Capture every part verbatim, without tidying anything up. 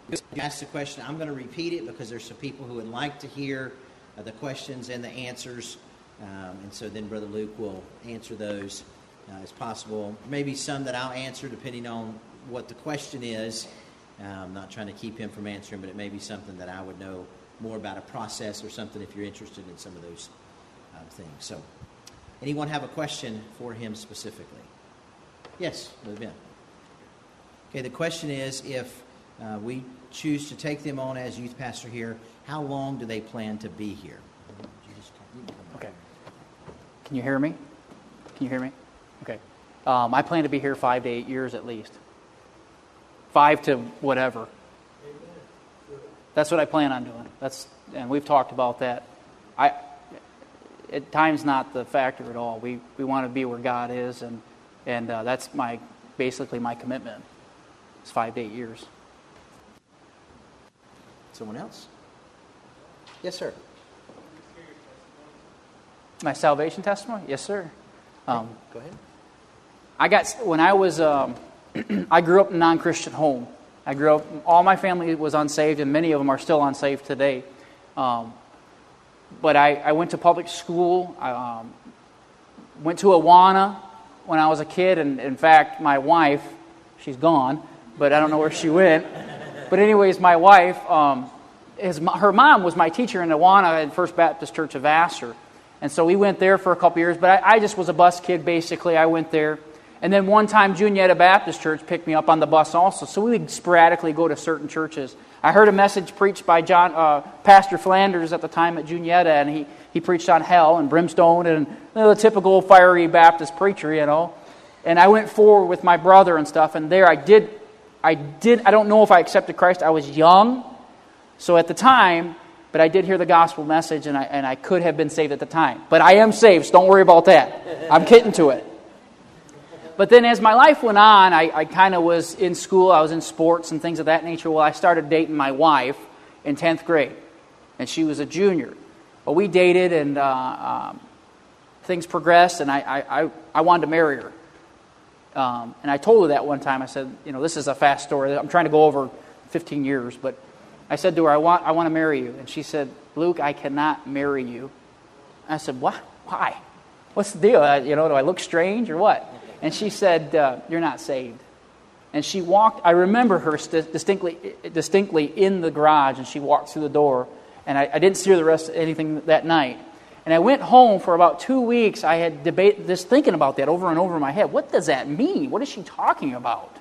You asked the question. I'm going to repeat it because there's some people who would like to hear uh, the questions and the answers. Um, and so then Brother Luke will answer those uh, as possible. Maybe some that I'll answer depending on what the question is. Uh, I'm not trying to keep him from answering, but it may be something that I would know more about a process or something if you're interested in some of those uh, things. So, anyone have a question for him specifically? Yes, Brother Ben. Okay, the question is, if uh, we choose to take them on as youth pastor here, how long do they plan to be here? Okay. Can you hear me? Can you hear me? Okay. Um, I plan to be here five to eight years at least. Five to whatever. That's what I plan on doing. That's and we've talked about that. I at times not the factor at all. We we want to be where God is, and and uh, that's my basically my commitment. It's five to eight years. Someone else? Yes, sir. My salvation testimony? Yes, sir. Um, Go ahead. I got when I was um, I grew up in a non-Christian home. I grew up. All my family was unsaved, and many of them are still unsaved today. Um, but I, I went to public school. I um, went to Awana when I was a kid, and in fact, my wife, she's gone, but I don't know where she went. But anyways, my wife, um, his, her mom was my teacher in Awana at First Baptist Church of Vassar. And so we went there for a couple years, but I, I just was a bus kid, basically. I went there. And then one time, Juniata Baptist Church picked me up on the bus also. So we would sporadically go to certain churches. I heard a message preached by John, uh, Pastor Flanders at the time at Juniata, and he, he preached on hell and brimstone and you know, the typical fiery Baptist preacher, you know. And I went forward with my brother and stuff, and there I did, I did, I don't know if I accepted Christ. I was young, so at the time, but I did hear the gospel message, and I and I could have been saved at the time. But I am saved, so don't worry about that. I'm getting to it. But then as my life went on, I, I kind of was in school. I was in sports and things of that nature. Well, I started dating my wife in tenth grade, and she was a junior. Well, we dated, and uh, um, things progressed, and I, I, I, I wanted to marry her. Um, and I told her that one time. I said, you know, this is a fast story. I'm trying to go over fifteen years, but I said to her, I want I want to marry you. And she said, Luke, I cannot marry you. I said, what? Why? What's the deal? Uh, you know, do I look strange or what? And she said, uh, you're not saved. And she walked, I remember her st- distinctly distinctly in the garage, and she walked through the door. And I, I didn't see her the rest of anything that night. And I went home for about two weeks. I had debate this, thinking about that over and over in my head. What does that mean? What is she talking about?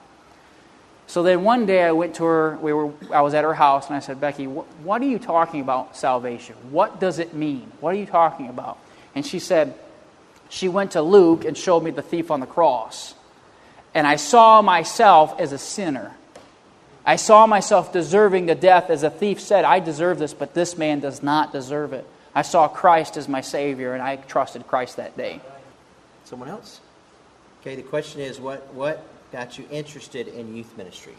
So then one day I went to her, we were, I was at her house, and I said, Becky, what, what are you talking about salvation? What does it mean? What are you talking about? And she said, she went to Luke and showed me the thief on the cross. And I saw myself as a sinner. I saw myself deserving the death. As a thief said, I deserve this, but this man does not deserve it. I saw Christ as my Savior, and I trusted Christ that day. Someone else? Okay, the question is, what what got you interested in youth ministry?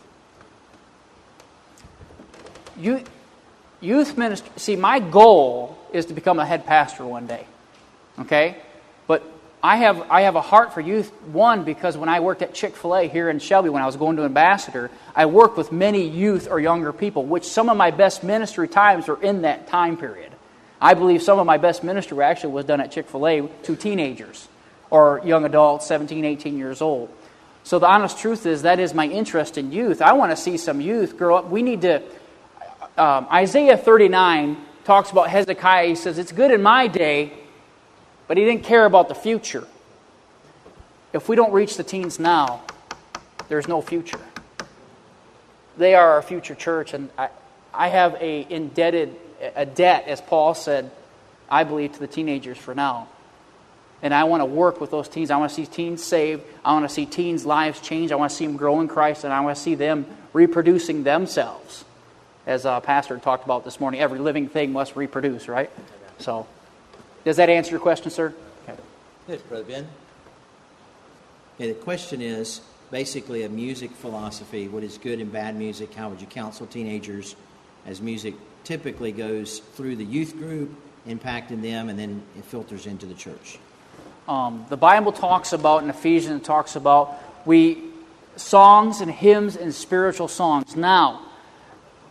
Youth, youth ministry, see, my goal is to become a head pastor one day. Okay? But I have I have a heart for youth, one, because when I worked at Chick-fil-A here in Shelby, when I was going to Ambassador, I worked with many youth or younger people, which some of my best ministry times were in that time period. I believe some of my best ministry actually was done at Chick-fil-A to teenagers or young adults, seventeen, eighteen years old. So the honest truth is that is my interest in youth. I want to see some youth grow up. We need to... Um, Isaiah thirty-nine talks about Hezekiah. He says, it's good in my day, but he didn't care about the future. If we don't reach the teens now, there's no future. They are our future church, and I, I have a indebted... a debt, as Paul said, I believe, to the teenagers for now. And I want to work with those teens. I want to see teens saved. I want to see teens' lives change. I want to see them grow in Christ, and I want to see them reproducing themselves. As uh, Pastor talked about this morning, every living thing must reproduce, right? So, does that answer your question, sir? Okay. Good, Brother Ben. Okay, the question is basically a music philosophy. What is good and bad music? How would you counsel teenagers as music typically goes through the youth group, impacting them, and then it filters into the church? Um, the Bible talks about, in Ephesians, it talks about we songs and hymns and spiritual songs. Now,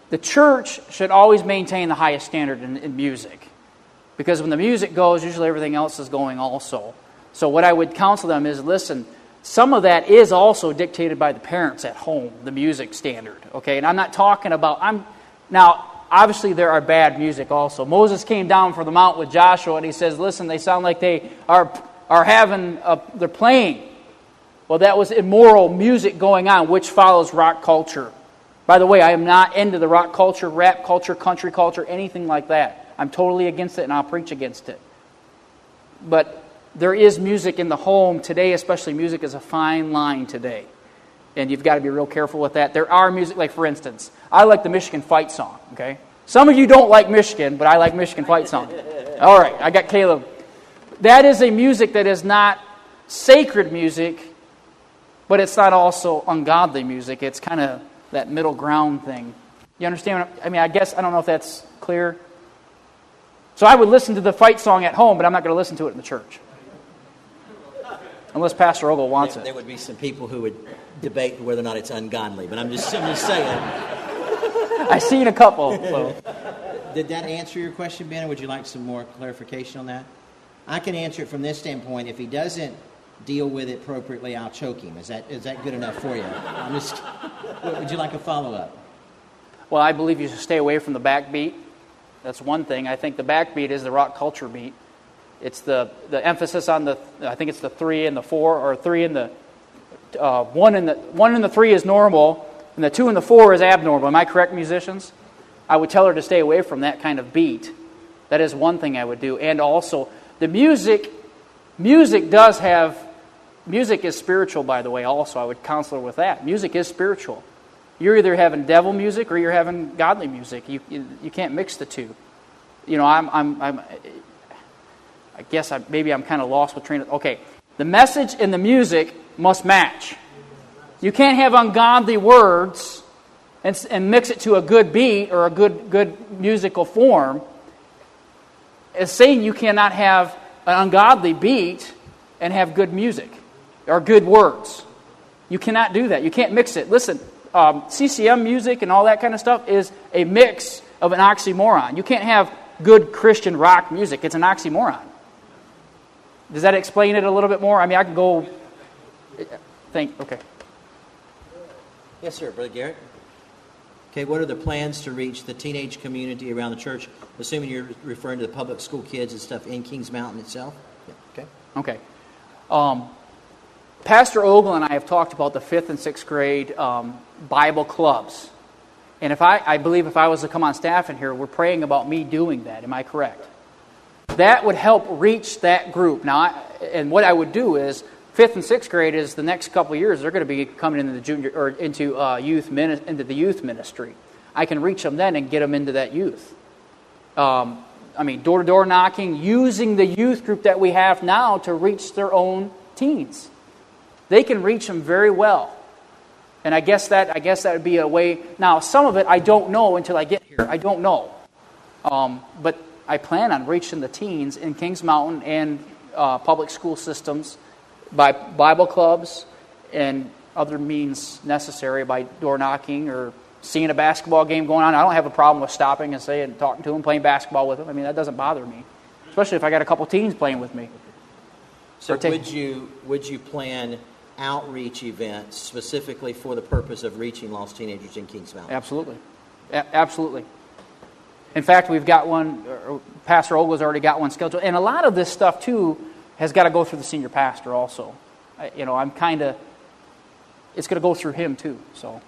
the church should always maintain the highest standard in, in music. Because when the music goes, usually everything else is going also. So what I would counsel them is, listen, some of that is also dictated by the parents at home, the music standard. Okay, and I'm not talking about, I'm now, obviously there are bad music also. Moses came down from the mount with Joshua and he says, listen, they sound like they are, are having, a, they're playing. Well, that was immoral music going on, which follows rock culture. By the way, I am not into the rock culture, rap culture, country culture, anything like that. I'm totally against it, and I'll preach against it. But there is music in the home today, especially music is a fine line today. And you've got to be real careful with that. There are music, like for instance, I like the Michigan Fight Song, okay? Some of you don't like Michigan, but I like Michigan Fight Song. All right, I got Caleb. That is a music that is not sacred music, but it's not also ungodly music. It's kind of that middle ground thing. You understand what I, I mean, I guess, I don't know if that's clear. So I would listen to the fight song at home, but I'm not going to listen to it in the church. Unless Pastor Ogle wants there, it. There would be some people who would debate whether or not it's ungodly, but I'm just, I'm just saying. I've seen a couple. So. Did that answer your question, Ben, or would you like some more clarification on that? I can answer it from this standpoint. If he doesn't deal with it appropriately, I'll choke him. Is that is that good enough for you? I'm just, would you like a follow-up? Well, I believe you should stay away from the backbeat. That's one thing. I think the backbeat is the rock culture beat. It's the, the emphasis on the, I think it's the three and the four, or three and the, uh, one and the, one and the three is normal, and the two and the four is abnormal. Am I correct, musicians? I would tell her to stay away from that kind of beat. That is one thing I would do. And also, the music, music does have, music is spiritual, by the way, also. I would counsel her with that. Music is spiritual. You're either having devil music or you're having godly music. You you, you can't mix the two. You know, I'm I'm I'm. I guess I, maybe I'm kind of lost with train of. Okay, the message and the music must match. You can't have ungodly words and and mix it to a good beat or a good good musical form. It's saying you cannot have an ungodly beat and have good music or good words. You cannot do that. You can't mix it. Listen. Um, C C M music and all that kind of stuff is a mix of an oxymoron. You can't have good Christian rock music. It's an oxymoron. Does that explain it a little bit more? I mean, I can go... Think, okay. Yes, sir. Brother Garrett? Okay, what are the plans to reach the teenage community around the church? Assuming you're referring to the public school kids and stuff in Kings Mountain itself? Yeah. Okay. Okay. Um, Pastor Ogle and I have talked about the fifth and sixth grade um, Bible clubs. And if I, I believe if I was to come on staff in here, we're praying about me doing that. Am I correct? That would help reach that group. Now, I, and what I would do is, fifth and sixth grade is the next couple of years, they're going to be coming into the junior or into uh, youth mini- into the youth ministry. I can reach them then and get them into that youth. Um, I mean, door-to-door knocking, using the youth group that we have now to reach their own teens. They can reach them very well. And I guess that I guess that would be a way. Now, some of it I don't know until I get here. I don't know. Um, but I plan on reaching the teens in Kings Mountain and uh, public school systems by Bible clubs and other means necessary, by door knocking or seeing a basketball game going on. I don't have a problem with stopping and saying, talking to them, playing basketball with them. I mean, that doesn't bother me, especially if I got a couple teens playing with me. So would you would you plan outreach events specifically for the purpose of reaching lost teenagers in Kings Mountain? Absolutely. A- absolutely. In fact, we've got one, or Pastor Ogle's already got one scheduled. And a lot of this stuff, too, has got to go through the senior pastor also. I, you know, I'm kind of, it's going to go through him, too. So.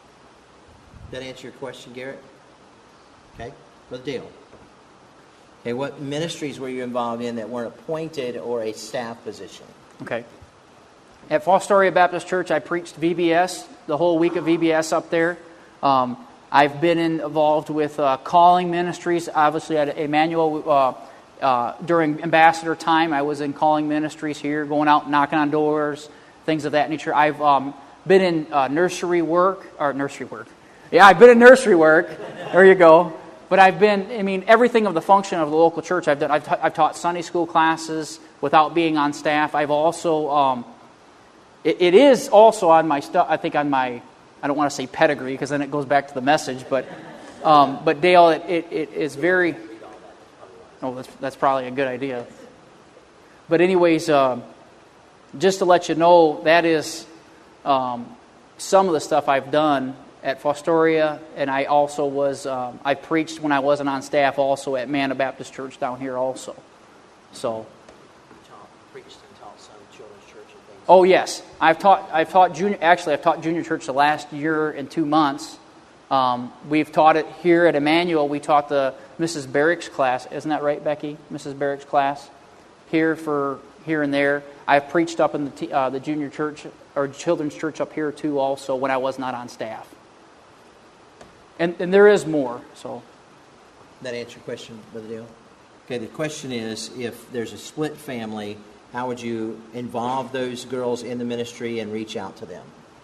That answer your question, Garrett? Okay. Brother Dale. Okay, what ministries were you involved in that weren't appointed or a staff position? Okay. At Fostoria Baptist Church, I preached V B S, the whole week of V B S up there. Um, I've been in, involved with uh, calling ministries. Obviously, at Emmanuel, uh, uh, during ambassador time, I was in calling ministries here, going out, knocking on doors, things of that nature. I've um, been in uh, nursery work, or nursery work. Yeah, I've been in nursery work. There you go. But I've been, I mean, everything of the function of the local church I've done. I've, t- I've taught Sunday school classes without being on staff. I've also... Um, It, it is also on my stuff, I think on my, I don't want to say pedigree because then it goes back to the message, but Um, but Dale, it, it, it is very... Oh, that's, that's probably a good idea. But anyways, um, just to let you know, that is um, some of the stuff I've done at Fostoria, and I also was, um, I preached when I wasn't on staff also at Manna Baptist Church down here also. So... Preached and taught some children's church and things. Oh yes, I've taught. I've taught junior. Actually, I've taught junior church the last year and two months. Um, we've taught it here at Emmanuel. We taught the Missus Barrick's class. Isn't that right, Becky? Missus Barrick's class here for here and there. I've preached up in the t- uh, the junior church or children's church up here too. Also, when I was not on staff. And and there is more. So that answer your question, Brother Dale? Okay. The question is, if there's a split family, how would you involve those girls in the ministry and reach out to them?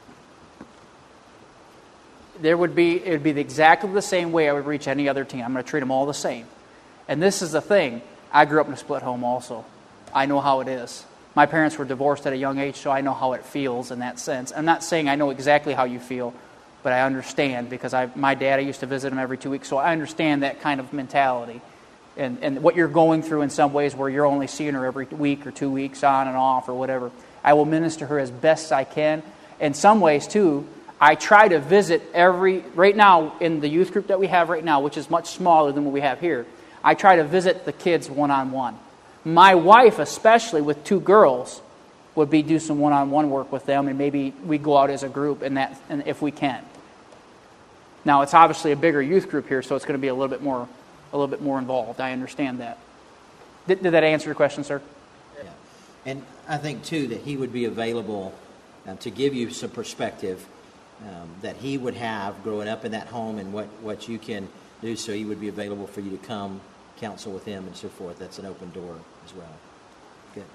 There would be, it would be exactly the same way I would reach any other teen. I'm going to treat them all the same. And this is the thing. I grew up in a split home also. I know how it is. My parents were divorced at a young age, so I know how it feels in that sense. I'm not saying I know exactly how you feel, but I understand because I, my dad, I used to visit him every two weeks, so I understand that kind of mentality. And, and what you're going through in some ways where you're only seeing her every week or two weeks on and off or whatever. I will minister her as best I can. In some ways, too, I try to visit every, right now in the youth group that we have right now, which is much smaller than what we have here, I try to visit the kids one-on-one. My wife, especially with two girls, would be do some one-on-one work with them, and maybe we go out as a group and that, and if we can. Now, it's obviously a bigger youth group here, so it's going to be a little bit more a little bit more involved. I understand that. Did, did that answer your question, sir? Yeah. And I think, too, that he would be available uh, to give you some perspective um, that he would have growing up in that home and what, what you can do, so he would be available for you to come counsel with him and so forth. That's an open door as well. Good.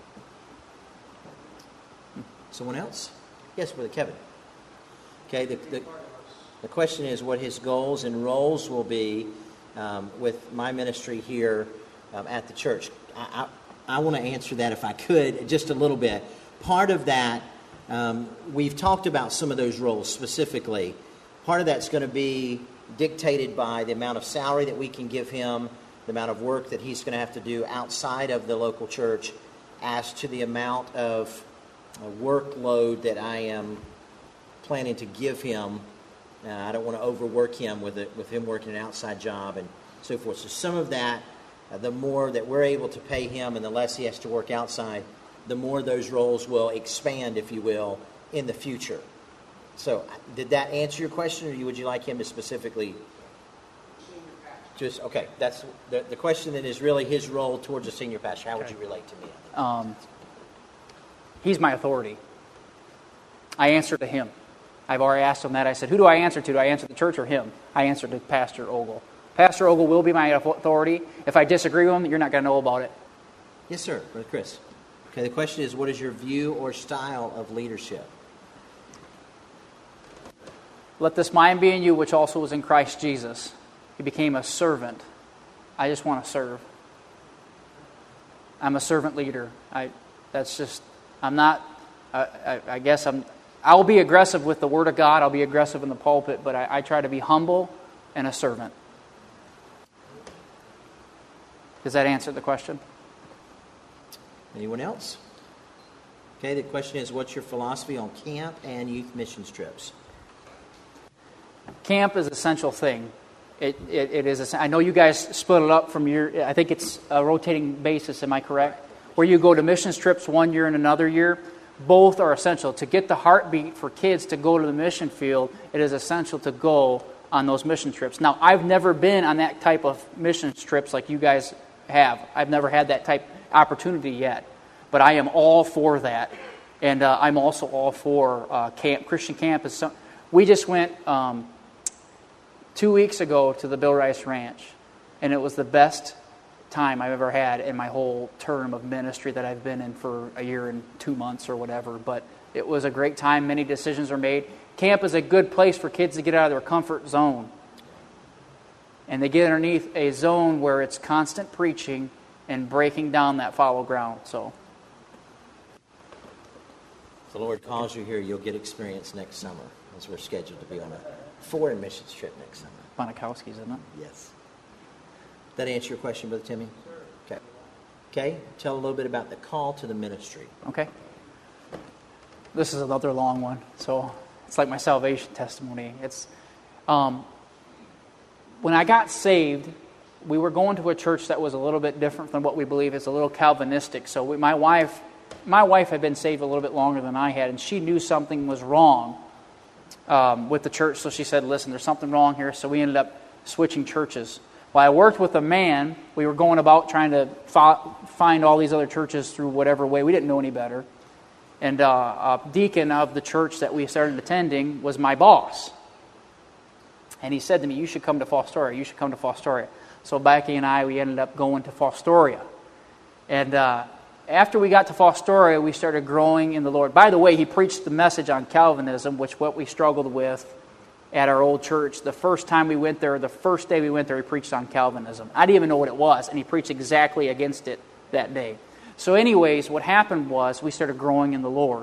Someone else? Yes, Brother Kevin. Okay, the, the, the question is what his goals and roles will be Um, with my ministry here um, at the church. I, I, I want to answer that if I could, just a little bit. Part of that, um, we've talked about some of those roles specifically. Part of that's going to be dictated by the amount of salary that we can give him, the amount of work that he's going to have to do outside of the local church, as to the amount of uh, workload that I am planning to give him. Uh, I don't want to overwork him with it, with him working an outside job and so forth. So some of that, uh, the more that we're able to pay him and the less he has to work outside, the more those roles will expand, if you will, in the future. So did that answer your question, or would you like him to specifically? Just, okay, that's the, the question then is really his role towards a senior pastor. How would you relate to me? Um, he's my authority. I answer to him. I've already asked him that. I said, who do I answer to? Do I answer the church or him? I answer to Pastor Ogle. Pastor Ogle will be my authority. If I disagree with him, you're not going to know about it. Yes, sir. Brother Chris. Okay, the question is, what is your view or style of leadership? Let this mind be in you, which also was in Christ Jesus. He became a servant. I just want to serve. I'm a servant leader. I. That's just, I'm not, I, I, I guess I'm, I'll be aggressive with the Word of God. I'll be aggressive in the pulpit, but I, I try to be humble and a servant. Does that answer the question? Anyone else? Okay, the question is, what's your philosophy on camp and youth missions trips? Camp is an essential thing. It, it, it is. A, I know you guys split it up from your, I think it's a rotating basis, am I correct? Where you go to missions trips one year and another year. Both are essential. To get the heartbeat for kids to go to the mission field, it is essential to go on those mission trips. Now, I've never been on that type of mission trips like you guys have. I've never had that type opportunity yet. But I am all for that. And uh, I'm also all for uh, camp. Christian camp is some, we just went um, two weeks ago to the Bill Rice Ranch. And it was the best time I've ever had in my whole term of ministry that I've been in for a year and two months or whatever. But it was a great time. Many decisions are made. Camp is a good place for kids to get out of their comfort zone. And they get underneath a zone where it's constant preaching and breaking down that fallow ground. So, if the Lord calls you here, you'll get experience next summer, as we're scheduled to be on a foreign missions trip next summer. Bonikowski's, isn't it? Yes. That answer your question, Brother Timmy? Sure. Okay. Okay, tell a little bit about the call to the ministry. Okay. This is another long one, so it's like my salvation testimony. It's um, when I got saved, we were going to a church that was a little bit different than what we believe. It's a little Calvinistic. So we, my wife, my wife had been saved a little bit longer than I had, and she knew something was wrong um, with the church. So she said, "Listen, there's something wrong here." So we ended up switching churches. While I worked with a man, we were going about trying to fo- find all these other churches through whatever way. We didn't know any better. And uh, a deacon of the church that we started attending was my boss. And he said to me, "You should come to Fostoria. You should come to Fostoria." So Becky and I, we ended up going to Fostoria. And uh, after we got to Fostoria, we started growing in the Lord. By the way, he preached the message on Calvinism, which what we struggled with at our old church. The first time we went there, the first day we went there, he preached on Calvinism. I didn't even know what it was, and he preached exactly against it that day. So anyways, what happened was we started growing in the Lord.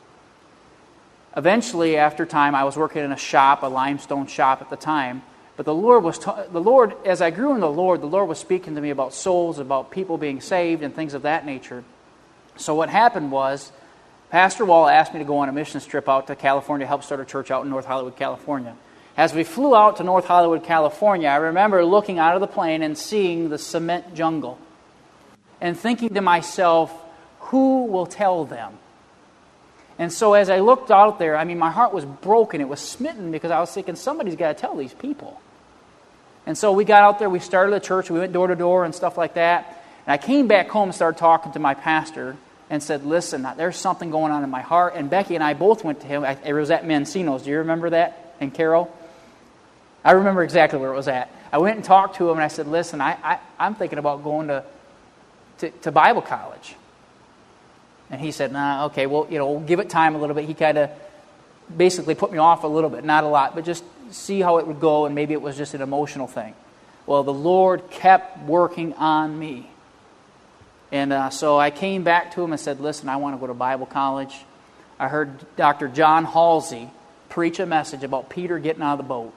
Eventually, after time, I was working in a shop, a limestone shop at the time, but the Lord was, ta- the Lord, as I grew in the Lord, the Lord was speaking to me about souls, about people being saved and things of that nature. So what happened was, Pastor Wall asked me to go on a missions trip out to California to help start a church out in North Hollywood, California. As we flew out to North Hollywood, California, I remember looking out of the plane and seeing the cement jungle and thinking to myself, who will tell them? And so as I looked out there, I mean, my heart was broken. It was smitten because I was thinking, somebody's got to tell these people. And so we got out there, we started a church, we went door to door and stuff like that. And I came back home and started talking to my pastor and said, "Listen, there's something going on in my heart." And Becky and I both went to him. It was at Mancino's. Do you remember that? And Carol? I remember exactly where it was at. I went and talked to him and I said, "Listen, I, I, I'm thinking about going to, to, to Bible college." And he said, "Nah, okay, well, you know, we'll give it time a little bit." He kind of basically put me off a little bit, not a lot, but just see how it would go, and maybe it was just an emotional thing. Well, the Lord kept working on me. And uh, so I came back to him and said, "Listen, I want to go to Bible college." I heard Doctor John Halsey preach a message about Peter getting out of the boat.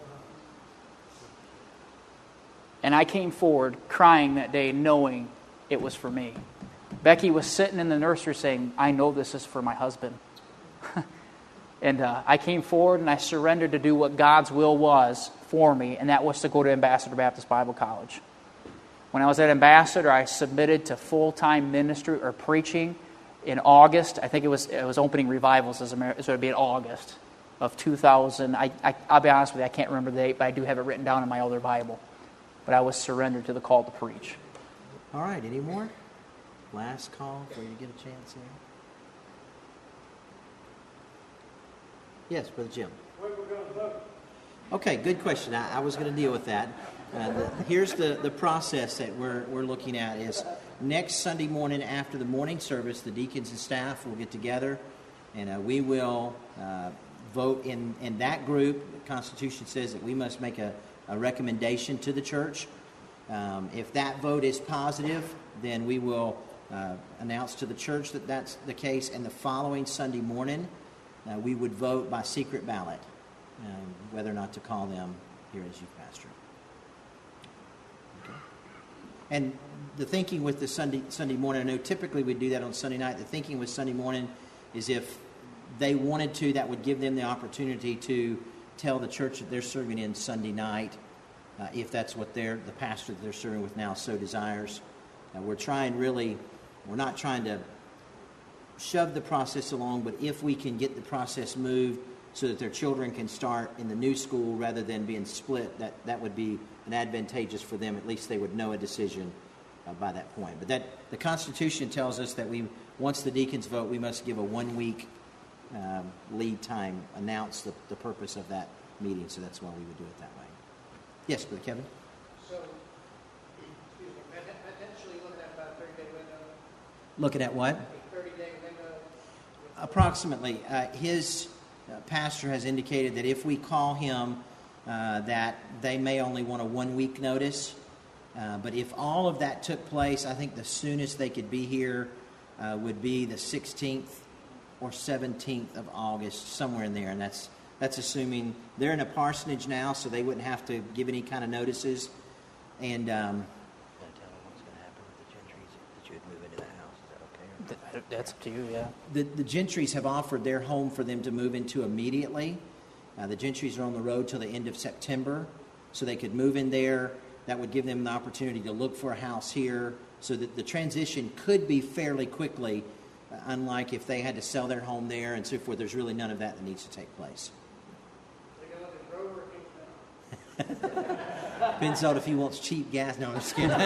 And I came forward crying that day, knowing it was for me. Becky was sitting in the nursery saying, "I know this is for my husband." And uh, I came forward and I surrendered to do what God's will was for me, and that was to go to Ambassador Baptist Bible College. When I was at Ambassador, I submitted to full-time ministry or preaching in August. I think it was it was opening revivals, as Amer- so it would be in August of two thousand. I, I, I'll be honest with you, I can't remember the date, but I do have it written down in my older Bible. But I was surrendered to the call to preach. All right, any more? Last call before you get a chance here. Yes, Brother Jim. When we're going to vote? Okay, good question. I, I was going to deal with that. Uh, the, here's the, the process that we're we're looking at is next Sunday morning after the morning service, the deacons and staff will get together, and uh, we will uh, vote in, in that group. The Constitution says that we must make a, a recommendation to the church. Um, if that vote is positive, then we will uh, announce to the church that that's the case, and the following Sunday morning, uh, we would vote by secret ballot um, whether or not to call them here as youth pastor. Okay. And the thinking with the Sunday Sunday morning, I know typically we do that on Sunday night. The thinking with Sunday morning is if they wanted to, that would give them the opportunity to tell the church that they're serving in Sunday night, uh, if that's what they're, the pastor that they're serving with now so desires. Uh, we're trying really, we're not trying to shove the process along, but if we can get the process moved so that their children can start in the new school rather than being split, that, that would be an advantageous for them. At least they would know a decision uh, by that point. But that the Constitution tells us that we, once the deacons vote, we must give a one-week um, lead time, announce the, the purpose of that meeting. So that's why we would do it that way. Yes, Brother Kevin? So, excuse me, potentially looking at about a thirty-day window? Looking at what? A thirty-day window? Approximately. Uh, his uh, pastor has indicated that if we call him, uh, that they may only want a one-week notice. Uh, but if all of that took place, I think the soonest they could be here uh, would be the sixteenth or seventeenth of August, somewhere in there. And that's That's assuming they're in a parsonage now, so they wouldn't have to give any kind of notices. And um, Gonna tell them what's going to happen with the Gentrys, that you would move into that house. Is that okay? Or? Th- That's up to you, yeah. the, the Gentrys have offered their home for them to move into immediately. Uh, the Gentrys are on the road till the end of September, so they could move in there. That would give them the opportunity to look for a house here, so that the transition could be fairly quickly, uh, unlike if they had to sell their home there and so forth. There's really none of that that needs to take place. They go to Grover or Kingston. Depends on if he wants cheap gas. No, I'm just kidding.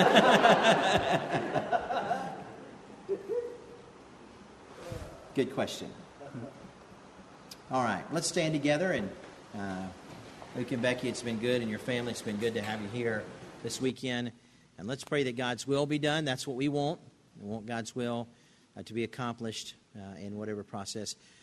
Good question. All right, let's stand together. And uh, Luke and Becky, it's been good, and your family, it's been good to have you here this weekend. And let's pray that God's will be done. That's what we want. We want God's will uh, to be accomplished uh, in whatever process.